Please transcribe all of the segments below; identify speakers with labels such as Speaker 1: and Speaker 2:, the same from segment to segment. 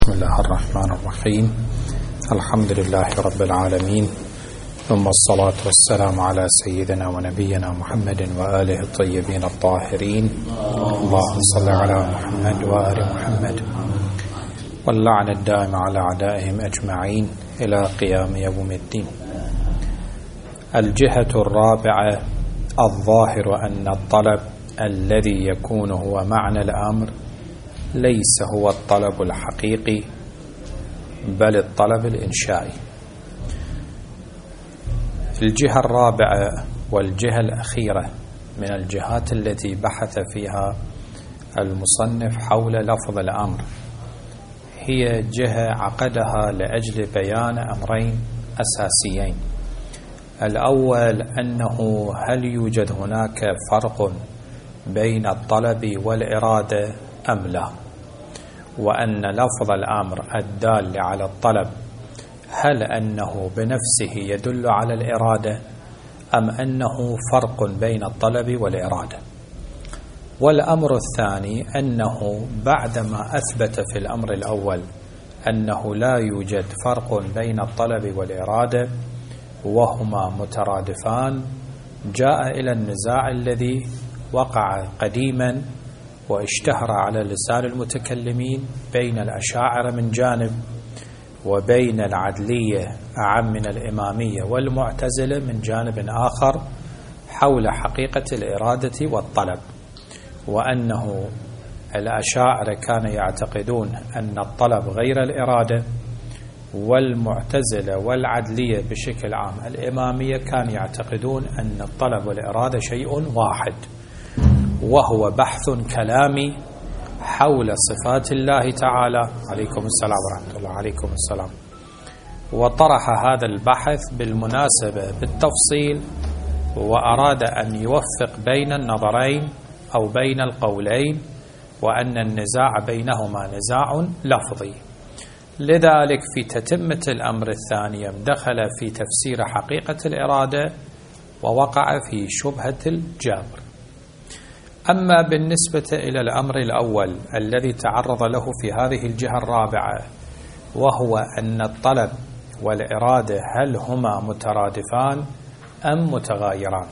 Speaker 1: بسم الله الرحمن الرحيم. الحمد لله رب العالمين، ثم الصلاة والسلام على سيدنا ونبينا محمد وآله الطيبين الطاهرين. اللهم صل على محمد وآل محمد، واللعن الدائم على أعدائهم أجمعين إلى قيام يوم الدين. الجهة الرابعة: الظاهر أن الطلب الذي يكون هو معنى الأمر ليس هو الطلب الحقيقي بل الطلب الإنشائي. الجهة الرابعة والجهة الأخيرة من الجهات التي بحث فيها المصنف حول لفظ الأمر هي جهة عقدها لأجل بيان أمرين أساسيين. الأول أنه هل يوجد هناك فرق بين الطلب والإرادة أم لا، وأن لفظ الأمر الدال على الطلب هل أنه بنفسه يدل على الإرادة أم أنه فرق بين الطلب والإرادة. والأمر الثاني أنه بعدما أثبت في الأمر الأول أنه لا يوجد فرق بين الطلب والإرادة وهما مترادفان، جاء إلى النزاع الذي وقع قديما واشتهر على لسان المتكلمين بين الأشاعرة من جانب وبين العدلية أعم من الإمامية والمعتزلة من جانب آخر حول حقيقة الإرادة والطلب، وأنه الأشاعرة كانوا يعتقدون أن الطلب غير الإرادة، والمعتزلة والعدلية بشكل عام الإمامية كانوا يعتقدون أن الطلب والإرادة شيء واحد، وهو بحث كلامي حول صفات الله تعالى. عليكم السلام ورحمة الله. عليكم السلام. وطرح هذا البحث بالمناسبة بالتفصيل، وأراد أن يوفق بين النظرين أو بين القولين، وأن النزاع بينهما نزاع لفظي. لذلك في تتمة الأمر الثاني دخل في تفسير حقيقة الإرادة ووقع في شبهة الجابر. أما بالنسبة إلى الأمر الأول الذي تعرض له في هذه الجهة الرابعة، وهو أن الطلب والإرادة هل هما مترادفان أم متغايران،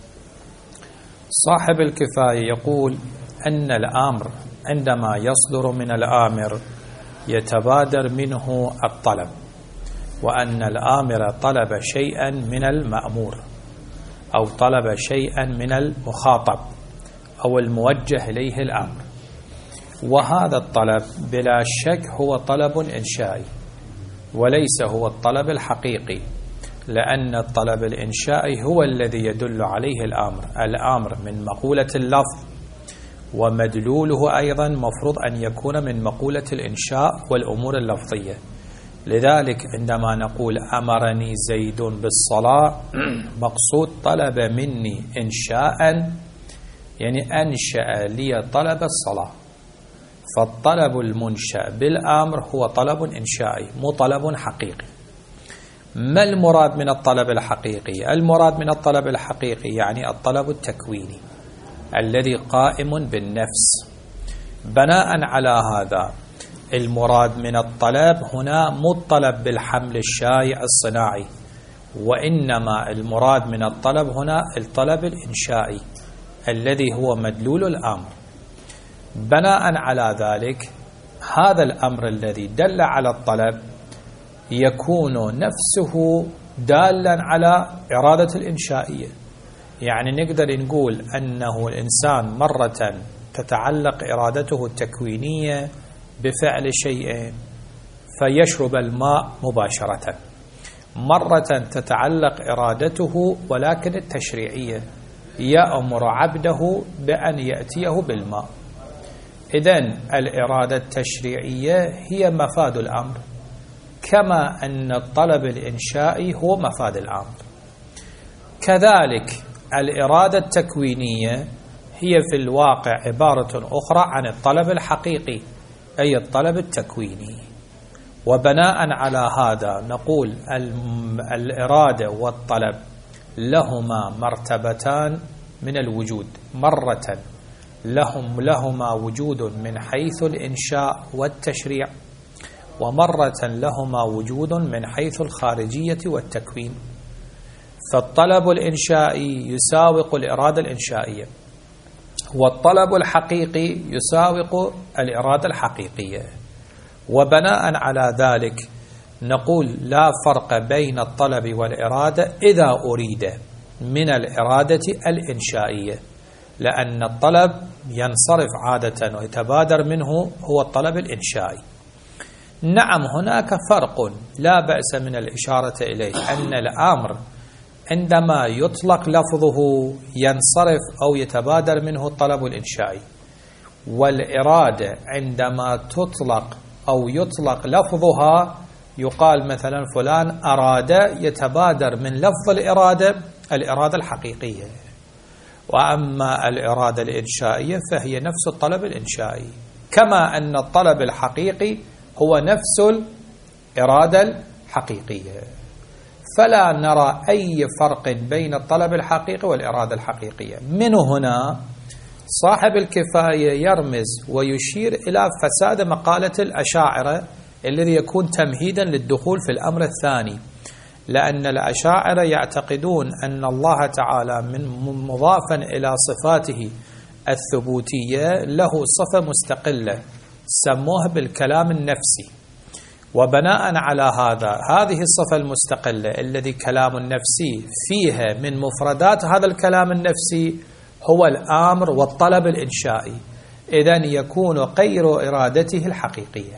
Speaker 1: صاحب الكفاية يقول أن الأمر عندما يصدر من الآمر يتبادر منه الطلب، وأن الآمر طلب شيئا من المأمور أو طلب شيئا من المخاطب أو الموجه إليه الأمر، وهذا الطلب بلا شك هو طلب إنشائي وليس هو الطلب الحقيقي، لأن الطلب الإنشائي هو الذي يدل عليه الأمر من مقولة اللفظ، ومدلوله أيضا مفروض أن يكون من مقولة الإنشاء والأمور اللفظية. لذلك عندما نقول أمرني زيد بالصلاة مقصود طلب مني إنشاء، يعني أنشأ لي طلب الصلاة، فالطلب المنشأ بالأمر هو طلب إنشائي مو طلب حقيقي. ما المراد من الطلب الحقيقي؟ المراد من الطلب الحقيقي يعني الطلب التكويني الذي قائم بالنفس. بناء على هذا المراد من الطلب هنا مو الطلب بالحمل الشائع الصناعي، وإنما المراد من الطلب هنا الطلب الإنشائي الذي هو مدلول الأمر. بناء على ذلك هذا الأمر الذي دل على الطلب يكون نفسه دالا على إرادة الإنشائية. يعني نقدر نقول أنه الإنسان مرة تتعلق إرادته التكوينية بفعل شيء فيشرب الماء مباشرة، مرة تتعلق إرادته ولكن التشريعية يأمر عبده بأن يأتيه بالماء. إذن الإرادة التشريعية هي مفاد الأمر، كما أن الطلب الإنشائي هو مفاد الأمر. كذلك الإرادة التكوينية هي في الواقع عبارة أخرى عن الطلب الحقيقي أي الطلب التكويني. وبناء على هذا نقول الإرادة والطلب لهما مرتبتان من الوجود، مرة لهما وجود من حيث الإنشاء والتشريع، ومرة لهما وجود من حيث الخارجية والتكوين. فالطلب الإنشائي يساوق الإرادة الإنشائية، والطلب الحقيقي يساوق الإرادة الحقيقية. وبناء على ذلك نقول لا فرق بين الطلب والإرادة إذا أريد من الإرادة الإنشائية، لأن الطلب ينصرف عادة ويتبادر منه هو الطلب الإنشائي. نعم هناك فرق لا بأس من الإشارة إليه، أن الأمر عندما يطلق لفظه ينصرف أو يتبادر منه الطلب الإنشائي، والإرادة عندما تطلق أو يطلق لفظها يقال مثلا فلان أراد، يتبادر من لفظ الإرادة الحقيقية. وأما الإرادة الإنشائية فهي نفس الطلب الإنشائي، كما أن الطلب الحقيقي هو نفس الإرادة الحقيقية. فلا نرى أي فرق بين الطلب الحقيقي والإرادة الحقيقية. من هنا صاحب الكفاية يرمز ويشير إلى فساد مقالة الأشاعرة الذي يكون تمهيدا للدخول في الأمر الثاني، لأن الأشاعرة يعتقدون أن الله تعالى من مضافا إلى صفاته الثبوتية له صفة مستقلة سموها بالكلام النفسي. وبناء على هذه الصفة المستقلة الذي كلام النفسي فيها من مفردات هذا الكلام النفسي هو الأمر والطلب الإنشائي، إذن يكون غير إرادته الحقيقية.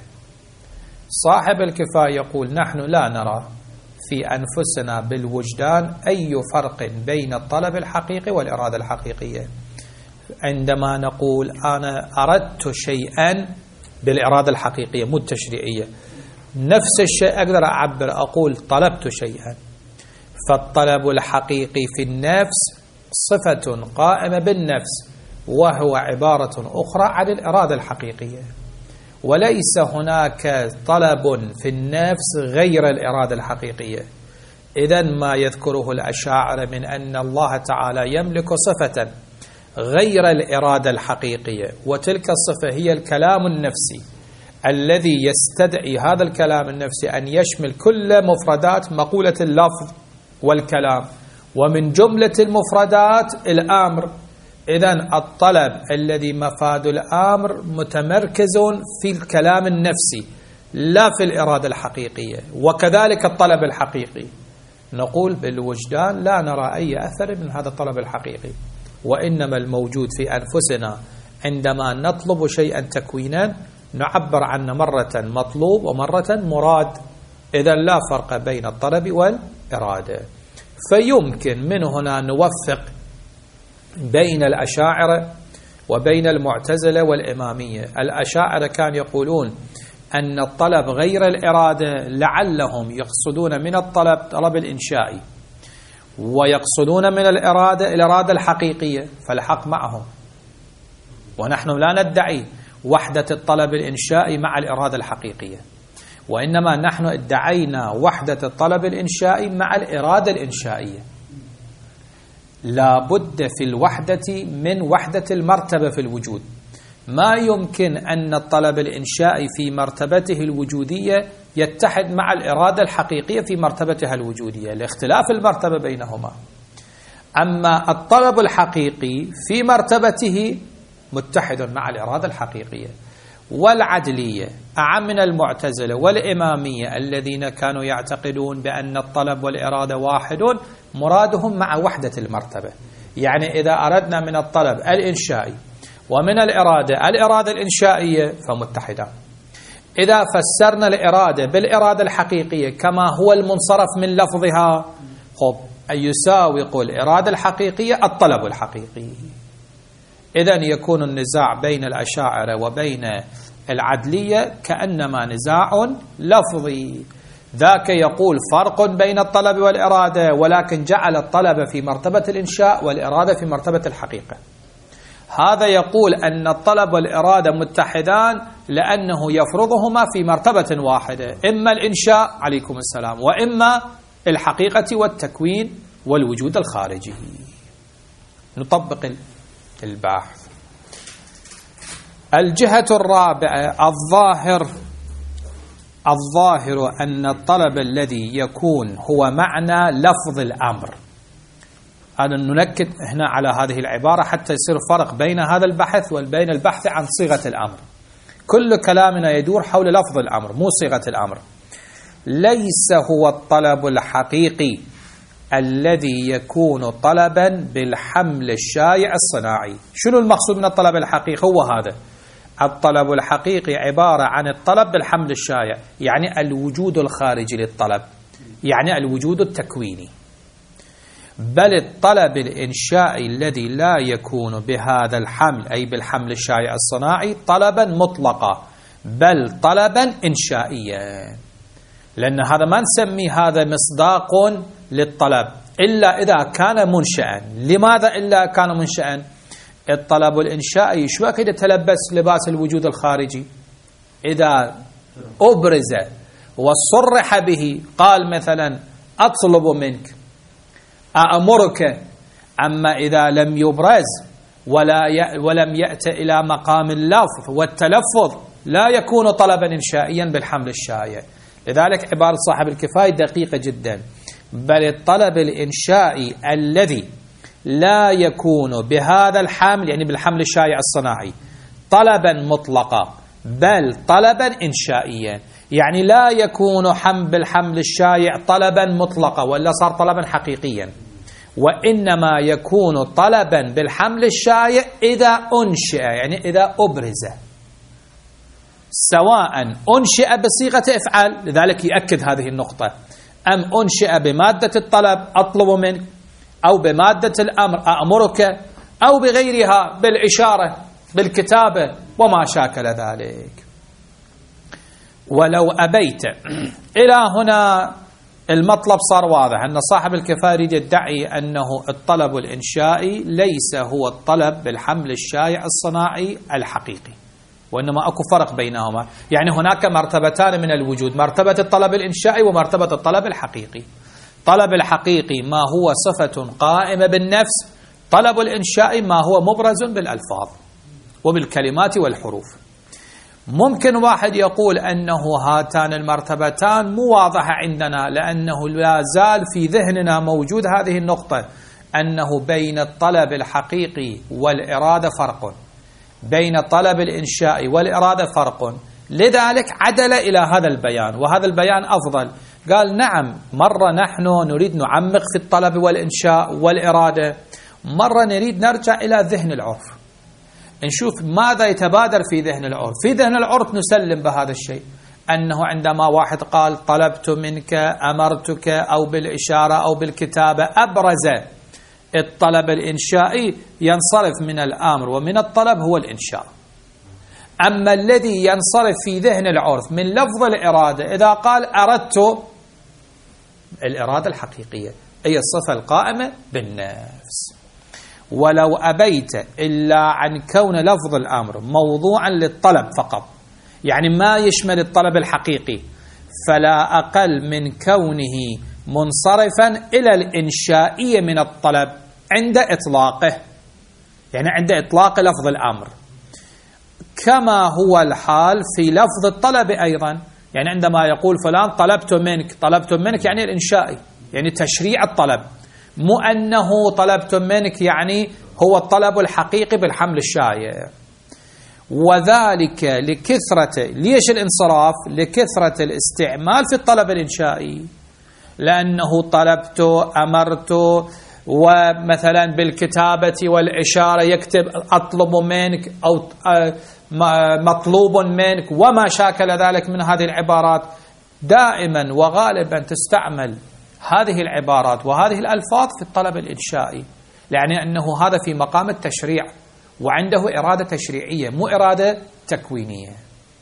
Speaker 1: صاحب الكفاية يقول نحن لا نرى في أنفسنا بالوجدان أي فرق بين الطلب الحقيقي والإرادة الحقيقية. عندما نقول أنا أردت شيئا بالإرادة الحقيقية مو التشريعية، نفس الشيء أقدر أعبر أقول طلبت شيئا. فالطلب الحقيقي في النفس صفة قائمة بالنفس، وهو عبارة أخرى عن الإرادة الحقيقية، وليس هناك طلب في النفس غير الإرادة الحقيقية. إذن ما يذكره الأشاعرة من أن الله تعالى يملك صفة غير الإرادة الحقيقية، وتلك الصفة هي الكلام النفسي الذي يستدعي هذا الكلام النفسي أن يشمل كل مفردات مقولة اللفظ والكلام، ومن جملة المفردات الأمر. إذن الطلب الذي مفاد الأمر متمركز في الكلام النفسي لا في الإرادة الحقيقية. وكذلك الطلب الحقيقي نقول بالوجدان لا نرى أي أثر من هذا الطلب الحقيقي، وإنما الموجود في أنفسنا عندما نطلب شيئا تكوينا نعبر عنه مرة مطلوب ومرة مراد. إذن لا فرق بين الطلب والإرادة. فيمكن من هنا نوفق بين الأشاعرة وبين المعتزلة والإمامية. الأشاعرة كانوا يقولون أن الطلب غير الإرادة، لعلهم يقصدون من الطلب طلب الإنشائي، ويقصدون من الإرادة الحقيقية، فالحق معهم. ونحن لا ندعي وحدة الطلب الإنشائي مع الإرادة الحقيقية، وإنما نحن ادعينا وحدة الطلب الإنشائي مع الإرادة الإنشائية. لا بد في الوحدة من وحدة المرتبة في الوجود. ما يمكن أن الطلب الإنشائي في مرتبته الوجودية يتحد مع الإرادة الحقيقية في مرتبتها الوجودية لاختلاف المرتبة بينهما. أما الطلب الحقيقي في مرتبته متحد مع الإرادة الحقيقية. والعدلية أعم من المعتزلة والإمامية الذين كانوا يعتقدون بأن الطلب والإرادة واحد، مرادهم مع وحدة المرتبة. يعني إذا أردنا من الطلب الإنشائي ومن الإرادة الإنشائية فمتحدان. إذا فسرنا الإرادة بالإرادة الحقيقية كما هو المنصرف من لفظها، يساوق الإرادة الحقيقية الطلب الحقيقي. إذن يكون النزاع بين الأشاعرة وبين العدلية كأنما نزاع لفظي. ذاك يقول فرق بين الطلب والإرادة، ولكن جعل الطلب في مرتبة الإنشاء والإرادة في مرتبة الحقيقة. هذا يقول أن الطلب والإرادة متحدان لأنه يفرضهما في مرتبة واحدة، إما الإنشاء عليكم السلام، وإما الحقيقة والتكوين والوجود الخارجي. نطبق البحث. الجهة الرابعة الظاهر الظاهر أن الطلب الذي يكون هو معنى لفظ الأمر. أنا ننكد هنا على هذه العبارة حتى يصير فرق بين هذا البحث وبين البحث عن صيغة الأمر. كل كلامنا يدور حول لفظ الأمر مو صيغة الأمر. ليس هو الطلب الحقيقي الذي يكون طلبا بالحمل الشائع الصناعي. شنو المقصود من الطلب الحقيقي؟ هو هذا الطلب الحقيقي، عبارة عن الطلب بالحمل الشائع، يعني الوجود الخارجي للطلب، يعني الوجود التكويني. بل الطلب الإنشائي الذي لا يكون بهذا الحمل أي بالحمل الشائع الصناعي طلبا مطلقا، بل طلبا إنشائيا، لأن هذا ما نسمي هذا مصداق للطلب إلا إذا كان منشأا. لماذا إلا كان منشأا؟ الطلب الإنشائي شو أكيد يتلبس لباس الوجود الخارجي؟ إذا أبرز وصرح به، قال مثلا أطلب منك، أأمرك. أما إذا لم يبرز ولم يأتي إلى مقام اللفظ والتلفظ لا يكون طلبا إنشائيا بالحمل الشائع. لذلك عبارة صاحب الكفاية دقيقة جدا. بل الطلب الإنشائي الذي لا يكون بهذا الحمل، يعني بالحمل الشائع الصناعي، طلبا مطلقا بل طلبا إنشائيا، يعني لا يكون بالحمل الشائع طلبا مطلقا ولا صار طلبا حقيقيا، وإنما يكون طلبا بالحمل الشائع إذا أنشئ، يعني إذا أبرز، سواء أنشئ بصيغة إفعال، لذلك يأكد هذه النقطة، أم أنشئ بمادة الطلب أطلب منك، أو بمادة الأمر أأمرك، أو بغيرها بالإشارة بالكتابة وما شاكل ذلك. ولو أبيت، إلى هنا المطلب صار واضح، أن صاحب الكفاية يدعي أنه الطلب الإنشائي ليس هو الطلب بالحمل الشائع الصناعي الحقيقي، وإنما أكو فرق بينهما. يعني هناك مرتبتان من الوجود، مرتبة الطلب الإنشائي ومرتبة الطلب الحقيقي. طلب الحقيقي ما هو صفة قائمة بالنفس، طلب الإنشائي ما هو مبرز بالألفاظ وبالكلمات والحروف. ممكن واحد يقول أنه هاتان المرتبتان مو واضحة عندنا، لأنه لا زال في ذهننا موجود هذه النقطة، أنه بين الطلب الحقيقي والإرادة فرق، بين الطلب الإنشائي والإرادة فرق. لذلك عدل إلى هذا البيان، وهذا البيان أفضل. قال نعم، مرة نحن نريد نعمق في الطلب والإنشاء والإرادة، مرة نريد نرجع إلى ذهن العرف، نشوف ماذا يتبادر في ذهن العرف. في ذهن العرف نسلم بهذا الشيء، أنه عندما واحد قال طلبت منك، أمرتك، أو بالإشارة أو بالكتابة، أبرز الطلب الإنشائي، ينصرف من الأمر ومن الطلب هو الإنشاء. أما الذي ينصرف في ذهن العرف من لفظ الإرادة، إذا قال أردت، الإرادة الحقيقية هي الصفة القائمة بالنفس. ولو أبيت إلا عن كون لفظ الأمر موضوعا للطلب فقط، يعني ما يشمل الطلب الحقيقي، فلا أقل من كونه منصرفا إلى الإنشائية من الطلب عند إطلاقه، يعني عند إطلاق لفظ الأمر، كما هو الحال في لفظ الطلب أيضا. يعني عندما يقول فلان طلبت منك، طلبت منك يعني الإنشائي، يعني تشريع الطلب، مو أنه طلبت منك يعني هو الطلب الحقيقي بالحمل الشائع. وذلك لكثرة، ليش الانصراف؟ لكثرة الاستعمال في الطلب الإنشائي، لأنه طلبت، أمرت، ومثلا بالكتابة والإشارة يكتب أطلب منك أو مطلوب منك وما شاكل ذلك من هذه العبارات. دائما وغالبا تستعمل هذه العبارات وهذه الألفاظ في الطلب الإنشائي، يعني أنه هذا في مقام التشريع، وعنده إرادة تشريعية مو إرادة تكوينية.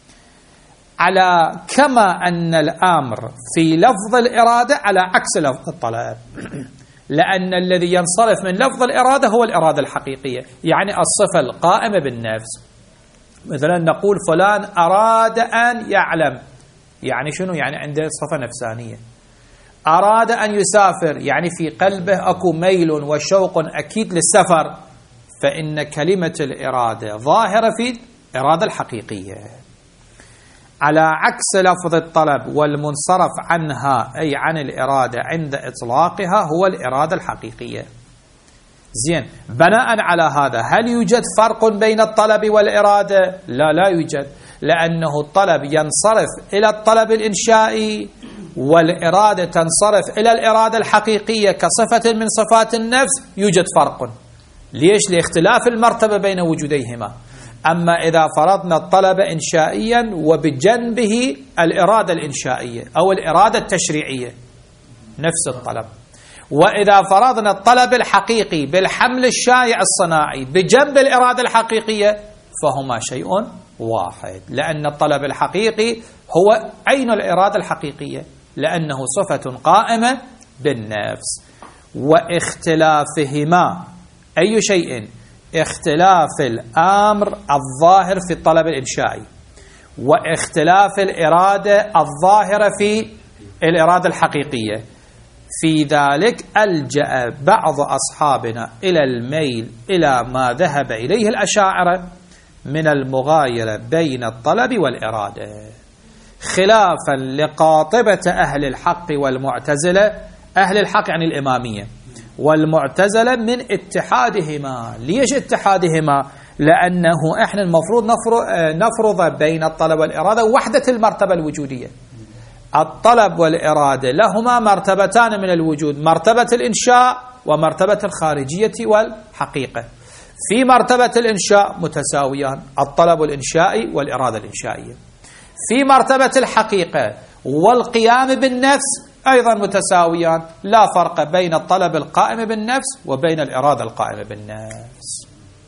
Speaker 1: على كما أن الأمر في لفظ الإرادة على عكس لفظ الطلب، لأن الذي ينصرف من لفظ الإرادة هو الإرادة الحقيقية، يعني الصفة القائمة بالنفس. مثلا نقول فلان أراد أن يعلم، يعني شنو؟ يعني عنده صفة نفسانية. أراد أن يسافر، يعني في قلبه أكو ميل وشوق أكيد للسفر، فإن كلمة الإرادة ظاهرة في الإرادة الحقيقية. على عكس لفظ الطلب والمنصرف عنها أي عن الإرادة عند إطلاقها هو الإرادة الحقيقية. زين، بناء على هذا هل يوجد فرق بين الطلب والإرادة؟ لا يوجد، لأنه الطلب ينصرف إلى الطلب الإنشائي والإرادة تنصرف إلى الإرادة الحقيقية كصفة من صفات النفس. يوجد فرق. ليش؟ لاختلاف المرتبة بين وجوديهما. أما إذا فرضنا الطلب إنشائيا وبجنبه الإرادة الإنشائية أو الإرادة التشريعية نفس الطلب، وإذا فرضنا الطلب الحقيقي بالحمل الشائع الصناعي بجنب الإرادة الحقيقية فهما شيء واحد، لأن الطلب الحقيقي هو عين الإرادة الحقيقية لأنه صفة قائمة بالنفس. واختلافهما أي شيء؟ اختلاف الأمر الظاهر في الطلب الإنشائي واختلاف الإرادة الظاهرة في الإرادة الحقيقية. في ذلك ألجأ بعض أصحابنا إلى الميل إلى ما ذهب إليه الأشاعرة من المغايرة بين الطلب والإرادة، خلافا لقاطبة أهل الحق والمعتزلة. أهل الحق يعني الإمامية، والمعتزلة من اتحادهما. ليش اتحادهما؟ لأنه إحنا المفروض نفرض بين الطلب والإرادة وحدة المرتبة الوجودية. الطلب والإرادة لهما مرتبتان من الوجود، مرتبة الإنشاء ومرتبة الخارجية والحقيقة. في مرتبة الإنشاء متساويان، الطلب الإنشائي والإرادة الإنشائية. في مرتبة الحقيقة والقيام بالنفس أيضا متساويان، لا فرق بين الطلب القائم بالنفس وبين الإرادة القائمة بالنفس.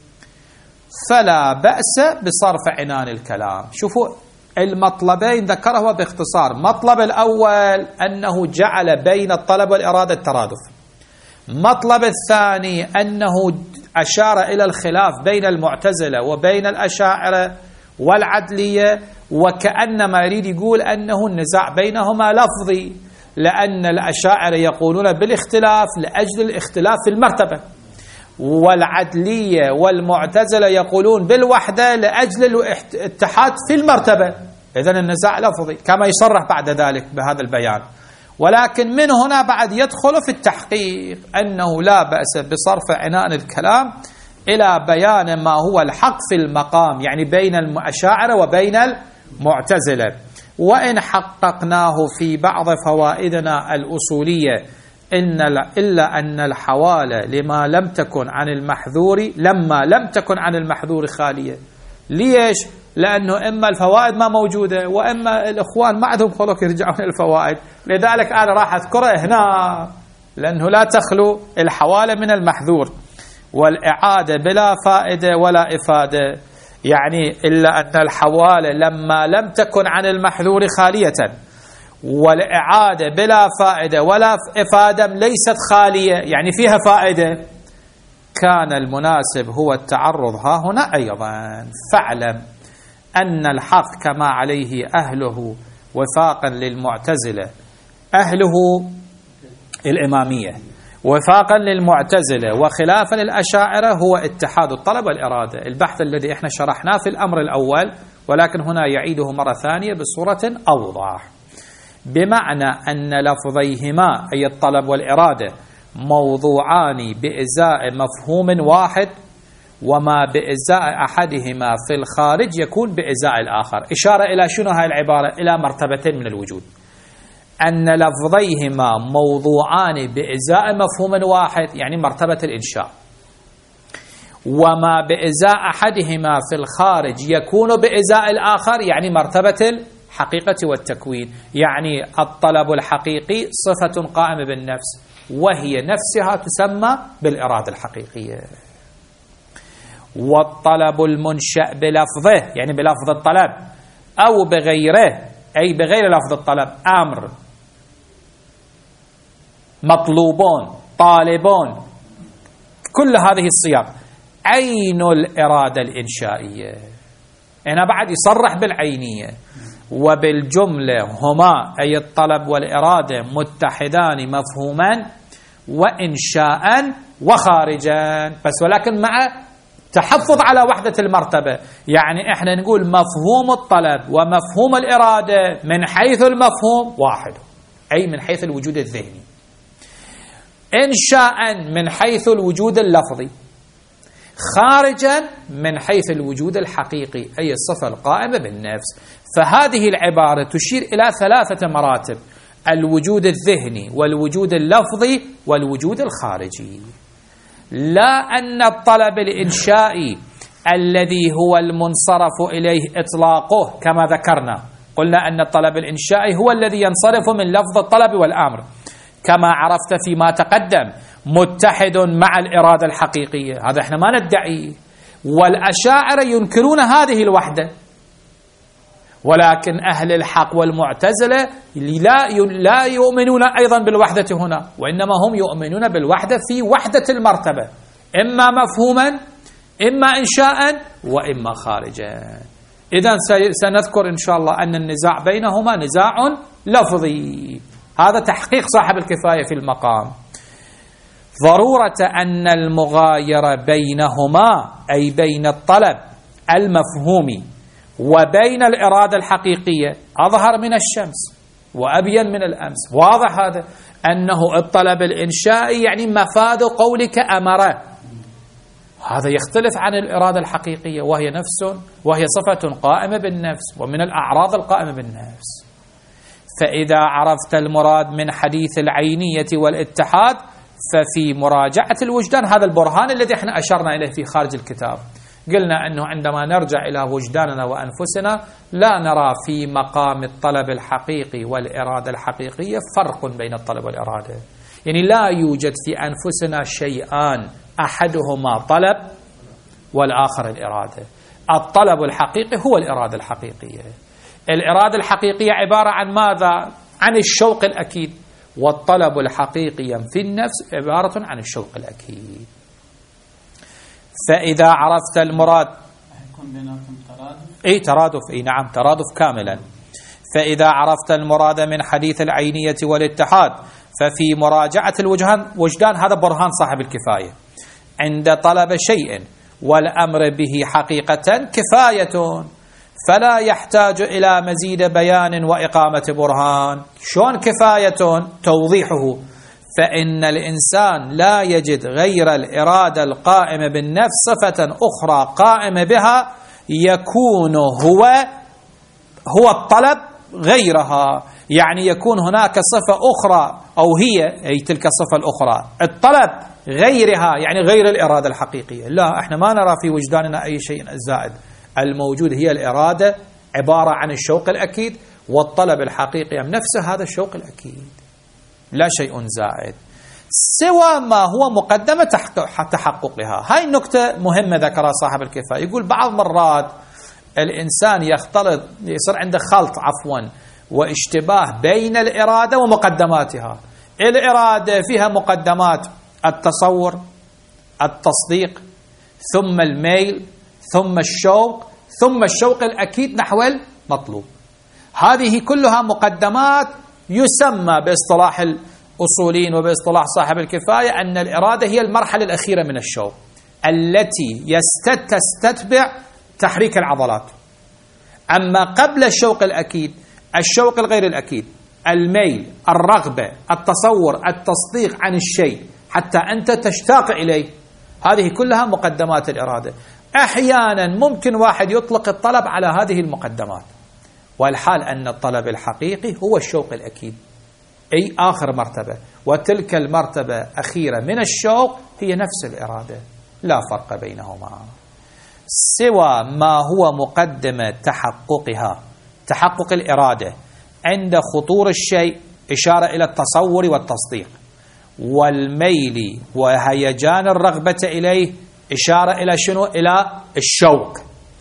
Speaker 1: فلا بأس بصرف عنان الكلام. شوفوا المطلبين ذكره باختصار. مطلب الأول أنه جعل بين الطلب والإرادة الترادف. مطلب الثاني أنه أشار إلى الخلاف بين المعتزلة وبين الأشاعرة والعدلية، وكأنما يريد يقول أنه النزاع بينهما لفظي، لأن الأشاعرة يقولون بالاختلاف لأجل الاختلاف في المرتبة، والعدلية والمعتزلة يقولون بالوحدة لأجل الاتحاد في المرتبة. إذن النزاع لفظي كما يصرح بعد ذلك بهذا البيان. ولكن من هنا بعد يدخل في التحقيق أنه لا بأس بصرف عنان الكلام إلى بيان ما هو الحق في المقام، يعني بين الأشاعرة وبين المعتزلة. وإن حققناه في بعض فوائدنا الأصولية إلا أن الحوالة لما لم تكن عن المحذور خالية. ليش؟ لأنه إما الفوائد ما موجودة وإما الإخوان ما عندهم خلق يرجعون الفوائد. لذلك أنا راح أذكره هنا، لأنه لا تخلو الحوالة من المحذور. والإعادة بلا فائدة ولا إفادة، يعني إلا أن الحوالة لما لم تكن عن المحذور خالية، والإعادة بلا فائدة ولا إفادة ليست خالية يعني فيها فائدة، كان المناسب هو التعرض ها هنا أيضا. فاعلم أن الحق كما عليه أهله وفاقا للمعتزلة، أهله الإمامية وفاقا للمعتزلة وخلافا للأشاعرة، هو اتحاد الطلب والإرادة. البحث الذي احنا شرحناه في الأمر الأول، ولكن هنا يعيده مرة ثانية بصورة أوضح، بمعنى أن لفظيهما أي الطلب والإرادة موضوعان بإزاء مفهوم واحد، وما بإزاء أحدهما في الخارج يكون بإزاء الآخر. إشارة إلى شنو هاي العبارة؟ إلى مرتبتين من الوجود، أن لفظيهما موضوعان بإزاء مفهوم واحد يعني مرتبة الإنشاء، وما بإزاء أحدهما في الخارج يكون بإزاء الآخر يعني مرتبة الحقيقة والتكوين. يعني الطلب الحقيقي صفة قائمة بالنفس، وهي نفسها تسمى بالإرادة الحقيقية. والطلب المنشأ بلفظه يعني بلفظ الطلب أو بغيره أي بغير لفظ الطلب، أمر، مطلوبون، طالبون، كل هذه الصيغ عين الإرادة الإنشائية. هنا بعد يصرح بالعينية. وبالجملة هما أي الطلب والإرادة متحدان مفهوما وإنشاء وخارجا، بس ولكن مع تحفظ على وحدة المرتبة. يعني إحنا نقول مفهوم الطلب ومفهوم الإرادة من حيث المفهوم واحد، أي من حيث الوجود الذهني. إنشاء من حيث الوجود اللفظي، خارجا من حيث الوجود الحقيقي، أي الصفة القائمة بالنفس. فهذه العبارة تشير إلى 3 مراتب: الوجود الذهني والوجود اللفظي والوجود الخارجي. لا أن الطلب الإنشائي الذي هو المنصرف إليه إطلاقه كما ذكرنا، قلنا أن الطلب الإنشائي هو الذي ينصرف من لفظ الطلب والأمر كما عرفت فيما تقدم، متحد مع الإرادة الحقيقية، هذا احنا ما ندعي. والأشاعرة ينكرون هذه الوحدة، ولكن أهل الحق والمعتزلة لا يؤمنون أيضا بالوحدة هنا، وإنما هم يؤمنون بالوحدة في وحدة المرتبة، إما مفهوما إما إنشاء وإما خارجا. إذن سنذكر إن شاء الله أن النزاع بينهما نزاع لفظي، هذا تحقيق صاحب الكفاية في المقام. ضرورة أن المغايرة بينهما أي بين الطلب المفهومي وبين الإرادة الحقيقية أظهر من الشمس وأبين من الأمس. واضح هذا أنه الطلب الإنشائي يعني مفاد قولك أمر، هذا يختلف عن الإرادة الحقيقية وهي صفة قائمة بالنفس ومن الأعراض القائمة بالنفس. فإذا عرفت المراد من حديث العينية والاتحاد ففي مراجعة الوجدان، هذا البرهان الذي احنا أشرنا إليه في خارج الكتاب. قلنا أنه عندما نرجع إلى وجداننا وأنفسنا لا نرى في مقام الطلب الحقيقي والإرادة الحقيقية فرق بين الطلب والإرادة، يعني لا يوجد في أنفسنا شيئان أحدهما طلب والآخر الإرادة. الطلب الحقيقي هو الإرادة الحقيقية. الإرادة الحقيقية عبارة عن ماذا؟ عن الشوق الأكيد، والطلب الحقيقي في النفس عبارة عن الشوق الأكيد. فإذا عرفت المراد
Speaker 2: يكون بيناتهم ترادف.
Speaker 1: ترادف، نعم ترادف كاملا. فإذا عرفت المراد من حديث العينية والاتحاد ففي مراجعة الوجدان، هذا برهان صاحب الكفاية. عند طلب شيء والأمر به حقيقة كفاية، فلا يحتاج إلى مزيد بيان وإقامة برهان. شلون كفاية؟ توضيحه. فإن الإنسان لا يجد غير الإرادة القائمة بالنفس صفة أخرى قائمة بها يكون هو الطلب غيرها، يعني يكون هناك صفة أخرى أو أي تلك الصفة الأخرى الطلب غيرها، يعني غير الإرادة الحقيقية. لا، احنا ما نرى في وجداننا أي شيء زائد، الموجود هي الإرادة عبارة عن الشوق الأكيد، والطلب الحقيقي نفسه هذا الشوق الأكيد، لا شيء زائد سوى ما هو مقدمة تحققها. هاي النكتة مهمة ذكرها صاحب الكفاية. يقول بعض مرات الإنسان يصير عنده خلط واشتباه بين الإرادة ومقدماتها. الإرادة فيها مقدمات التصور، التصديق، ثم الميل، ثم الشوق، ثم الشوق الأكيد نحو المطلوب. هذه كلها مقدمات يسمى باصطلاح الأصوليين وباصطلاح صاحب الكفاية أن الإرادة هي المرحلة الأخيرة من الشوق التي تستتبع تحريك العضلات. أما قبل الشوق الأكيد، الشوق الغير الأكيد، الميل، الرغبة، التصور، التصديق عن الشيء حتى أنت تشتاق إليه، هذه كلها مقدمات الإرادة. أحيانا ممكن واحد يطلق الطلب على هذه المقدمات، والحال أن الطلب الحقيقي هو الشوق الأكيد، أي آخر مرتبة، وتلك المرتبة أخيرة من الشوق هي نفس الإرادة، لا فرق بينهما سوى ما هو مقدمة تحقق الإرادة عند خطور الشيء، إشارة إلى التصور والتصديق، والميل وهيجان الرغبة إليه، إشارة إلى شنو؟ إلى الشوق،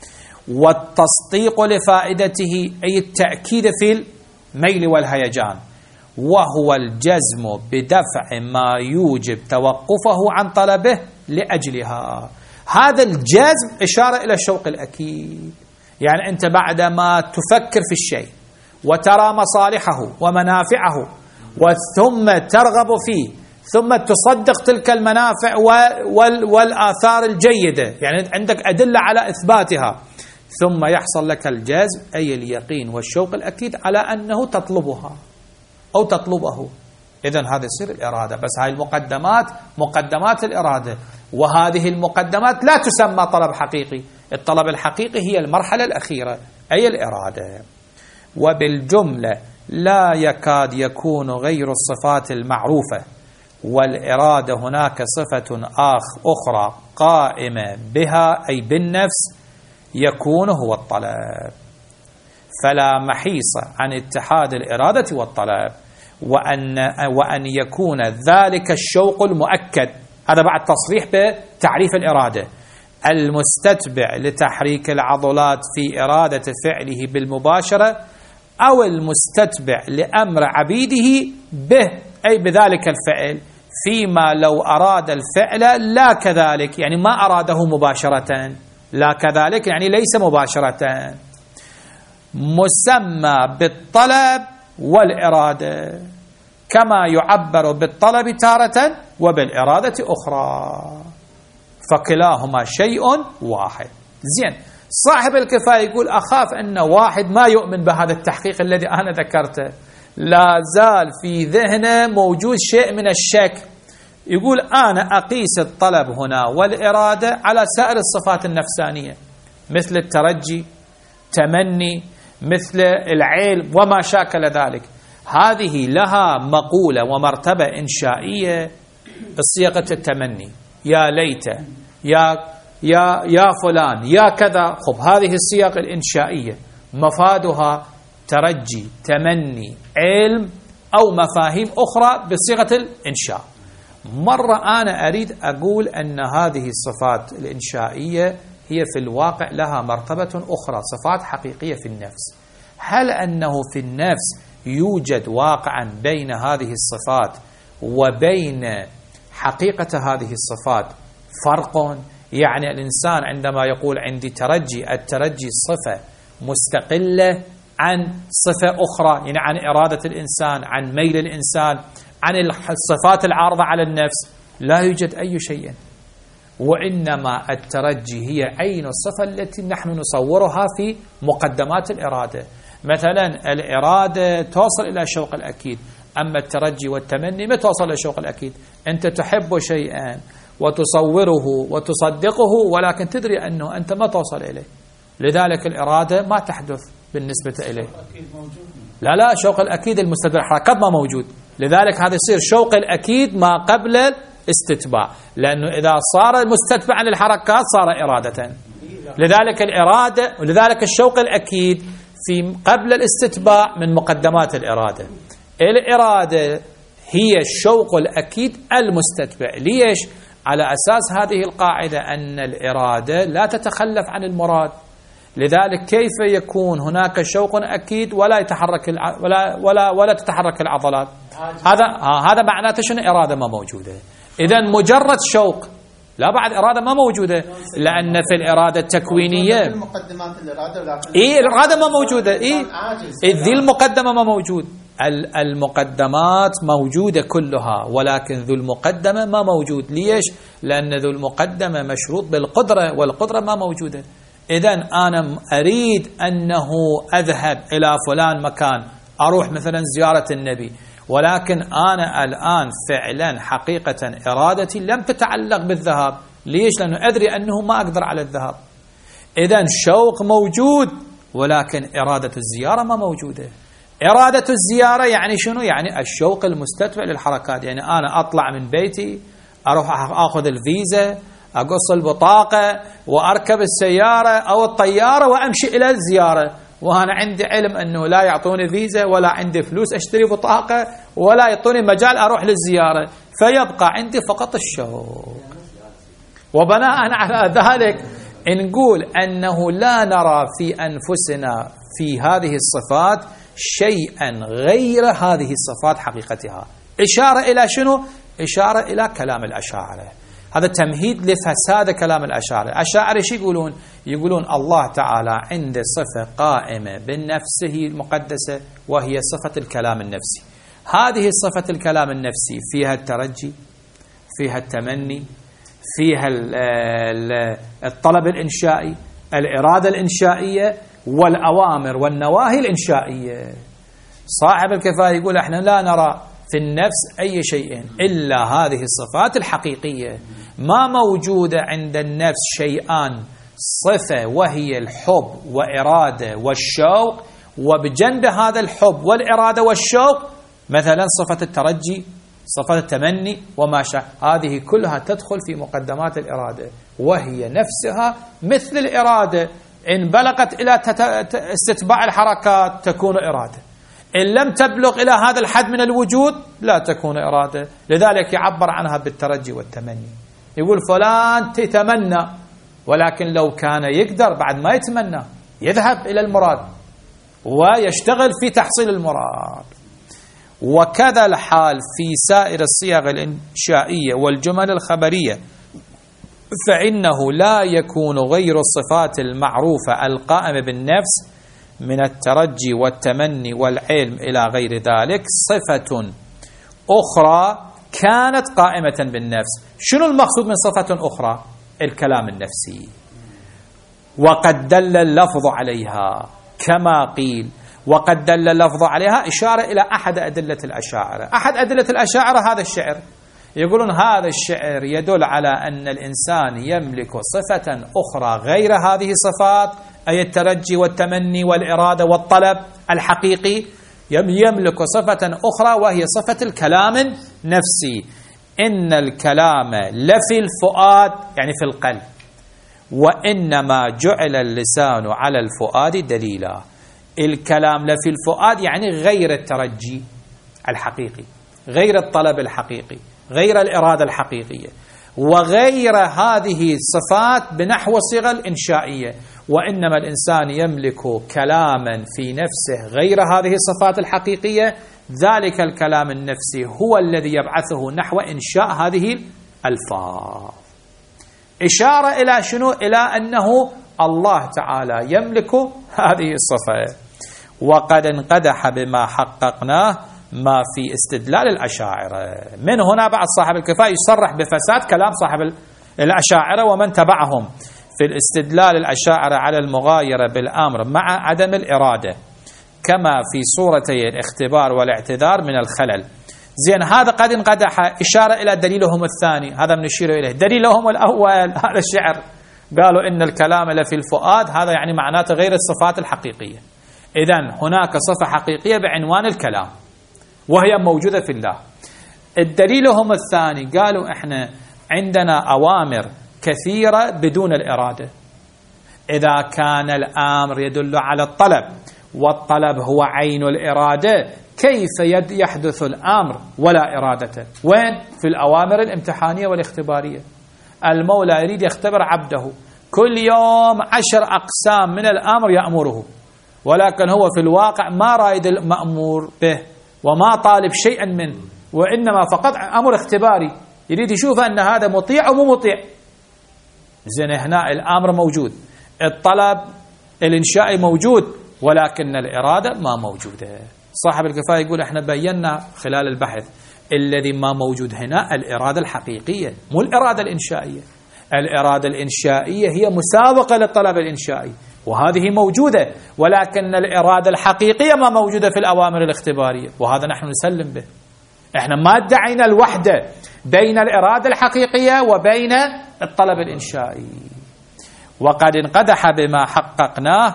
Speaker 1: والتصديق لفائدته أي التأكيد في الميل والهيجان، وهو الجزم بدفع ما يوجب توقفه عن طلبه لأجلها. هذا الجزم إشارة إلى الشوق الأكيد، يعني أنت بعدما تفكر في الشيء وترى مصالحه ومنافعه ثم ترغب فيه ثم تصدق تلك المنافع والآثار الجيدة، يعني عندك أدلة على إثباتها، ثم يحصل لك الجزم أي اليقين والشوق الأكيد على أنه تطلبها أو تطلبه. إذن هذا يصير الإرادة. بس هاي المقدمات مقدمات الإرادة، وهذه المقدمات لا تسمى طلب حقيقي. الطلب الحقيقي هي المرحلة الأخيرة أي الإرادة. وبالجملة لا يكاد يكون غير الصفات المعروفة والإرادة هناك صفة أخرى قائمة بها أي بالنفس يكون هو الطلب، فلا محيص عن اتحاد الإرادة والطلب، وأن يكون ذلك الشوق المؤكد. هذا بعد تصريح بتعريف الإرادة، المستتبع لتحريك العضلات في إرادة فعله بالمباشرة، أو المستتبع لأمر عبيده به أي بذلك الفعل، فيما لو أراد الفعل لا كذلك، يعني ما أراده مباشرة، لا كذلك يعني ليس مباشرة، مسمى بالطلب والإرادة، كما يعبر بالطلب تارة وبالإرادة أخرى، فكلاهما شيء واحد. زين، صاحب الكفاية يقول أخاف أن واحد ما يؤمن بهذا التحقيق الذي أنا ذكرته، لا زال في ذهنه موجود شيء من الشك، يقول أنا أقيس الطلب هنا والإرادة على سائر الصفات النفسانية مثل الترجي، تمني، مثل العيل وما شاكل ذلك. هذه لها مقولة ومرتبة إنشائية بصيغة التمني، يا ليت، يا فلان، يا كذا. خب هذه الصيغ الإنشائية مفادها ترجي، تمني، علم أو مفاهيم أخرى بصيغة الإنشاء. مرة أنا أريد أقول أن هذه الصفات الإنشائية هي في الواقع لها مرتبة أخرى، صفات حقيقية في النفس. هل أنه في النفس يوجد واقعا بين هذه الصفات وبين حقيقة هذه الصفات فرق؟ يعني الإنسان عندما يقول عندي ترجي، الترجي صفة مستقلة عن صفة أخرى، يعني عن إرادة الإنسان، عن ميل الإنسان، عن الصفات العارضة على النفس، لا يوجد أي شيء. وإنما الترجي هي عين الصفة التي نحن نصورها في مقدمات الإرادة. مثلا الإرادة توصل إلى الشوق الأكيد، أما الترجي والتمني ما توصل إلى الشوق الأكيد. أنت تحب شيئا وتصوره وتصدقه، ولكن تدري أنه أنت ما توصل إليه، لذلك الإرادة ما تحدث بالنسبة إليه. لا شوق الأكيد المستتبع الحركات ما موجود، لذلك هذا يصير شوق الأكيد ما قبل الاستتباع، لأنه إذا صار المستتبع عن الحركات صار إرادة. لذلك الإرادة ولذلك الشوق الأكيد في قبل الاستتباع من مقدمات الإرادة. الإرادة هي الشوق الأكيد المستتبع. ليش؟ على أساس هذه القاعدة أن الإرادة لا تتخلف عن المراد، لذلك كيف يكون هناك شوق أكيد ولا يتحرك ولا تتحرك العضلات؟ هذا معناته شنو؟ إرادة ما موجودة. إذن مجرد شوق لا بعد إرادة ما موجودة، لأن في الإرادة التكوينية
Speaker 3: المقدمات الإرادة، ولكن
Speaker 1: الإرادة ما موجودة. ذي المقدمة ما موجود. المقدمات موجودة كلها، ولكن ذو المقدمة ما موجود. ليش؟ لأن ذو المقدمة مشروط بالقدرة، والقدرة ما موجودة. إذن أنا أريد أنه أذهب إلى فلان مكان، أروح مثلا زيارة النبي، ولكن أنا الآن فعلا حقيقة إرادتي لم تتعلق بالذهاب. ليش؟ لأنه أدري أنه ما أقدر على الذهاب. إذن شوق موجود، ولكن إرادة الزيارة ما موجودة. إرادة الزيارة يعني شنو؟ يعني الشوق المستتبع للحركات. يعني أنا أطلع من بيتي، أروح أخذ الفيزا، أقص البطاقة، وأركب السيارة أو الطيارة وأمشي إلى الزيارة، وأنا عندي علم أنه لا يعطوني فيزا ولا عندي فلوس أشتري بطاقة ولا يعطوني مجال أروح للزيارة، فيبقى عندي فقط الشوق. وبناء على ذلك نقول أنه لا نرى في أنفسنا في هذه الصفات شيئا غير هذه الصفات حقيقتها. إشارة إلى شنو؟ إشارة إلى كلام الأشاعرة. هذا تمهيد لفساد كلام الأشاعرة. الأشاعرة ايش يقولون؟ يقولون الله تعالى عنده صفة قائمة بنفسه المقدسة، وهي صفة الكلام النفسي. هذه صفة الكلام النفسي فيها الترجي، فيها التمني، فيها الطلب الإنشائي، الإرادة الإنشائية، والأوامر والنواهي الإنشائية. صاحب الكفاية يقول احنا لا نرى في النفس أي شيء إلا هذه الصفات الحقيقية، ما موجودة عند النفس شيئان صفة وهي الحب وإرادة والشوق، وبجنب هذا الحب والإرادة والشوق مثلا صفة الترجي، صفة التمني وما شاء، هذه كلها تدخل في مقدمات الإرادة، وهي نفسها مثل الإرادة، إن بلغت إلى استتباع الحركات تكون إرادة، إن لم تبلغ إلى هذا الحد من الوجود لا تكون إرادة. لذلك يعبر عنها بالترجي والتمني. يقول فلان تتمنى، ولكن لو كان يقدر بعد ما يتمنى يذهب إلى المراد ويشتغل في تحصيل المراد. وكذا الحال في سائر الصيغ الإنشائية والجمل الخبرية، فإنه لا يكون غير الصفات المعروفة القائمة بالنفس من الترجي والتمني والعلم إلى غير ذلك صفة أخرى كانت قائمة بالنفس. شنو المقصود من صفة أخرى؟ الكلام النفسي. وقد دل اللفظ عليها كما قيل. وقد دل اللفظ عليها إشارة إلى أحد أدلة الأشاعرة. أحد أدلة الأشاعرة هذا الشعر، يقولون هذا الشعر يدل على أن الإنسان يملك صفة أخرى غير هذه الصفات، أي الترجي والتمني والإرادة والطلب الحقيقي، يملك صفة أخرى وهي صفة الكلام النفسي. إن الكلام لفي الفؤاد، يعني في القلب، وإنما جعل اللسان على الفؤاد دليلا. الكلام لفي الفؤاد يعني غير الترجي الحقيقي، غير الطلب الحقيقي، غير الإرادة الحقيقية، وغير هذه الصفات بنحو الصيغة الإنشائية. وإنما الإنسان يملك كلاما في نفسه غير هذه الصفات الحقيقية، ذلك الكلام النفسي هو الذي يبعثه نحو إنشاء هذه الألفاظ. إشارة إلى شنو؟ إلى أنه الله تعالى يملك هذه الصفة. وقد انقدح بما حققناه ما في استدلال الأشاعرة. من هنا بعد صاحب الكفاية يصرح بفساد كلام صاحب الأشاعرة ومن تبعهم في الاستدلال الأشاعرة على المغايرة بالأمر مع عدم الإرادة، كما في صورتي الاختبار والاعتذار من الخلل. زين، هذا قد انقدح إشارة إلى دليلهم الثاني، هذا بنشير إليه. دليلهم الأول هذا الشعر، قالوا إن الكلام لفي الفؤاد، هذا يعني معناته غير الصفات الحقيقية. إذن هناك صفة حقيقية بعنوان الكلام وهي موجودة في الله. الدليلهم الثاني قالوا إحنا عندنا أوامر كثيرة بدون الإرادة. إذا كان الأمر يدل على الطلب والطلب هو عين الإرادة، كيف يحدث الأمر ولا إرادة؟ وين؟ في الأوامر الامتحانية والاختبارية. المولى يريد يختبر عبده، كل يوم 10 أقسام من الأمر يأمره، ولكن هو في الواقع ما رايد المأمور به وما طالب شيئا منه، وإنما فقط أمر اختباري، يريد يشوف أن هذا مطيع أو مو مطيع. زين، هنا الأمر موجود، الطلب الإنشائي موجود، ولكن الإرادة ما موجودة. صاحب الكفاية يقول احنا بينا خلال البحث الذي ما موجود هنا الإرادة الحقيقية، مو الإرادة الإنشائية. الإرادة الإنشائية هي مسابقة للطلب الإنشائي، وهذه موجودة، ولكن الإرادة الحقيقية ما موجودة في الأوامر الاختبارية، وهذا نحن نسلم به. احنا ما ادعينا الوحدة بين الإرادة الحقيقية وبين الطلب الإنشائي. وقد انقدح بما حققناه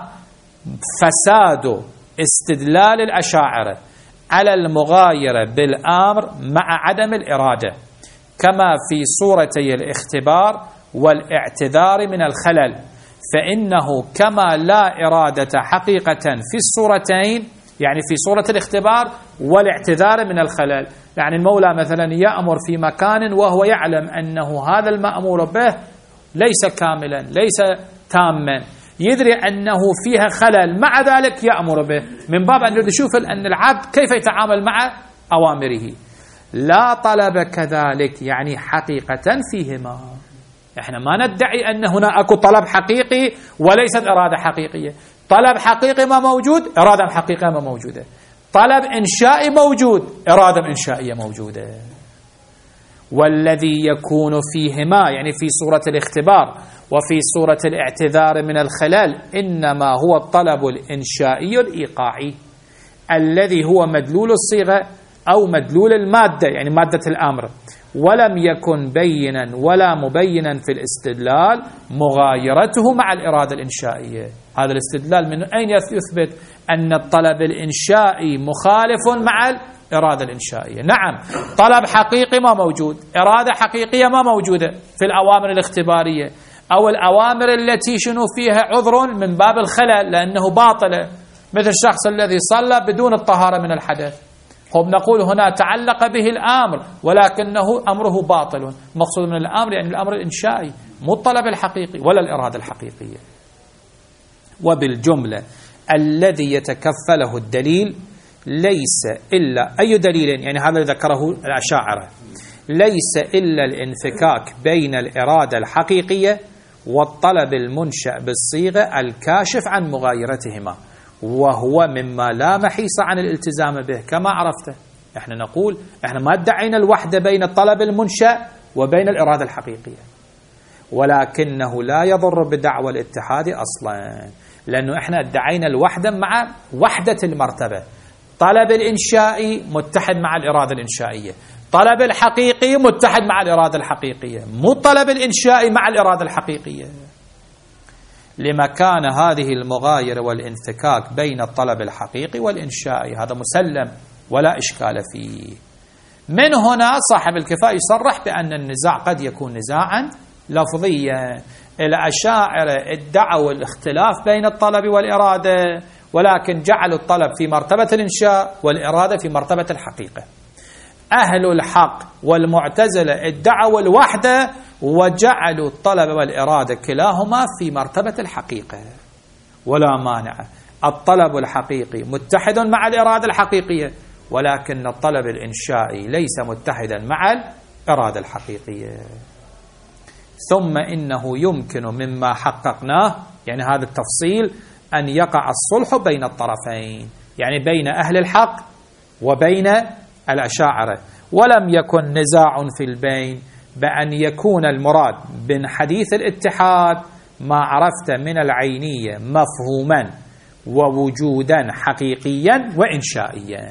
Speaker 1: فساد استدلال الأشاعرة على المغايرة بالأمر مع عدم الإرادة، كما في صورتي الاختبار والاعتذار من الخلل. فإنه كما لا إرادة حقيقة في الصورتين، يعني في صورة الاختبار والاعتذار من الخلل، يعني المولى مثلا يأمر في مكان وهو يعلم أنه هذا المأمور به ليس كاملا، ليس تاما، يدري أنه فيها خلل، مع ذلك يأمر به، من باب أن يشوف أن العبد كيف يتعامل مع أوامره. لا طلب كذلك، يعني حقيقة فيهما. احنا ما ندعي أن هنا أكو طلب حقيقي وليست إرادة حقيقية. طلب حقيقي ما موجود، إرادة حقيقية ما موجودة. طلب إنشائي موجود، إرادة إنشائية موجودة. والذي يكون فيهما يعني في صورة الاختبار وفي صورة الاعتذار من الخلل إنما هو الطلب الإنشائي الإيقاعي الذي هو مدلول الصيغة أو مدلول المادة يعني مادة الأمر، ولم يكن بينا ولا مبينا في الاستدلال مغايرته مع الإرادة الإنشائية. هذا الاستدلال من أين يثبت أن الطلب الإنشائي مخالف مع الإرادة الإنشائية؟ نعم، طلب حقيقي ما موجود، إرادة حقيقية ما موجودة في الأوامر الاختبارية أو الأوامر التي شنو فيها عذر من باب الخلل لأنه باطلة، مثل الشخص الذي صلى بدون الطهارة من الحدث. هم نقول هنا تعلق به الأمر ولكنه أمره باطل. مقصود من الأمر يعني الأمر الإنشائي، مو الطلب الحقيقي ولا الإرادة الحقيقية. وبالجملة الذي يتكفله الدليل ليس إلا أي دليل، يعني هذا ذكره الأشاعرة، ليس إلا الانفكاك بين الإرادة الحقيقية والطلب المنشأ بالصيغة الكاشف عن مغايرتهما، وهو مما لا محيص عن الالتزام به. كما عرفت احنا نقول احنا ما ادعينا الوحدة بين الطلب المنشأ وبين الإرادة الحقيقية، ولكنه لا يضر بدعوى الاتحاد أصلا، لأنه احنا ادعينا الوحدة مع وحدة المرتبة. طلب الإنشائي متحد مع الإرادة الإنشائية، طلب الحقيقي متحد مع الإرادة الحقيقية، مو طلب الإنشائي مع الإرادة الحقيقية. لمكان هذه المغايرة والانفكاك بين الطلب الحقيقي والإنشائي، هذا مسلم ولا إشكال فيه. من هنا صاحب الكفاية يصرح بأن النزاع قد يكون نزاعا لفظيا. الأشاعرة ادعوا الاختلاف بين الطلب والإرادة، ولكن جعلوا الطلب في مرتبة الإنشاء والإرادة في مرتبة الحقيقة. أهل الحق والمعتزلة ادعوا الوحدة وجعلوا الطلب والإرادة كلاهما في مرتبة الحقيقة. ولا مانع، الطلب الحقيقي متحد مع الإرادة الحقيقية، ولكن الطلب الإنشائي ليس متحدا مع الإرادة الحقيقية. ثم إنه يمكن مما حققناه يعني هذا التفصيل أن يقع الصلح بين الطرفين، يعني بين أهل الحق وبين الأشاعرة. ولم يكن نزاع في البين بأن يكون المراد من حديث الاتحاد ما عرفت من العينية مفهوما ووجودا حقيقيا وإنشائيا،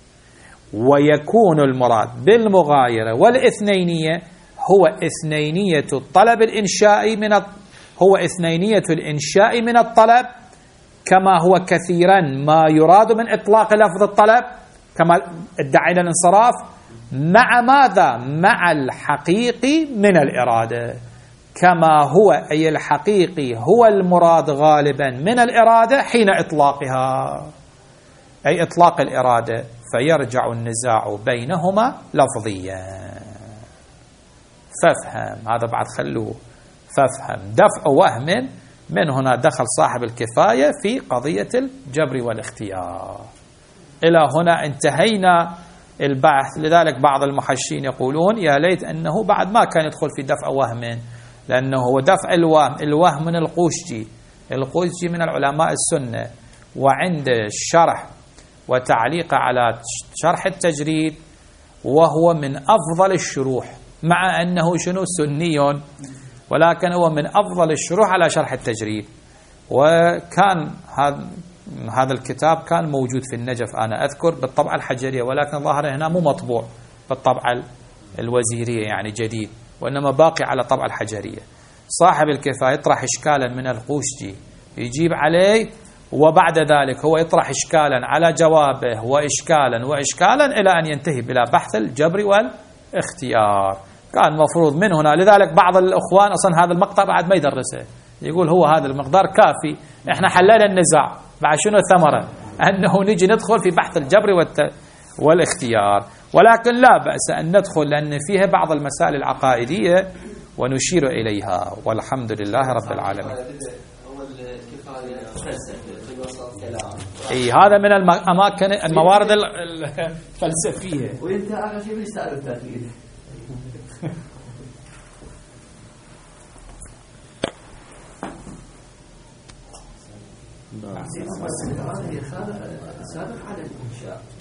Speaker 1: ويكون المراد بالمغايرة والإثنينية هو إثنينية الطلب الإنشائي هو إثنينية الإنشاء من الطلب، كما هو كثيرا ما يراد من إطلاق لفظ الطلب كما ادعينا الانصراف، مع ماذا؟ مع الحقيقي من الإرادة، كما هو أي الحقيقي هو المراد غالبا من الإرادة حين إطلاقها، أي إطلاق الإرادة، فيرجع النزاع بينهما لفظيا. فافهم هذا بعد خلوه، فافهم دفع وهم. من هنا دخل صاحب الكفاية في قضية الجبر والاختيار. إلى هنا انتهينا البحث. لذلك بعض المحشين يقولون يا ليت أنه بعد ما كان يدخل في دفع وهم، لأنه هو دفع الوهم من القوشجي من العلماء السنة، وعند الشرح وتعليق على شرح التجريد، وهو من أفضل الشروح، مع أنه شنو سني، ولكن هو من أفضل الشروح على شرح التجريد. وكان هذا الكتاب كان موجود في النجف أنا أذكر بالطبعة الحجرية، ولكن ظاهر هنا مو مطبوع بالطبعة الوزيرية يعني جديد، وإنما باقي على طبعة الحجرية. صاحب الكفاية يطرح إشكالا من القوشجي يجيب عليه، وبعد ذلك هو يطرح إشكالا على جوابه وإشكالا إلى أن ينتهي بلا بحث الجبر والاختيار. كان مفروض من هنا. لذلك بعض الأخوان أصلا هذا المقطع بعد ما يدرسه، يقول هو هذا المقدار كافي، احنا حللنا النزاع، بعد شنو الثمرة؟ أنه نجي ندخل في بحث الجبر والاختيار. ولكن لا بأس أن ندخل، لأن فيها بعض المسائل العقائدية ونشير إليها، والحمد لله رب العالمين. اي هذا من الأماكن الموارد الفلسفية.
Speaker 4: وانت آخر شيء ليش تعرف تأكيد؟ سابق على الإنشاء.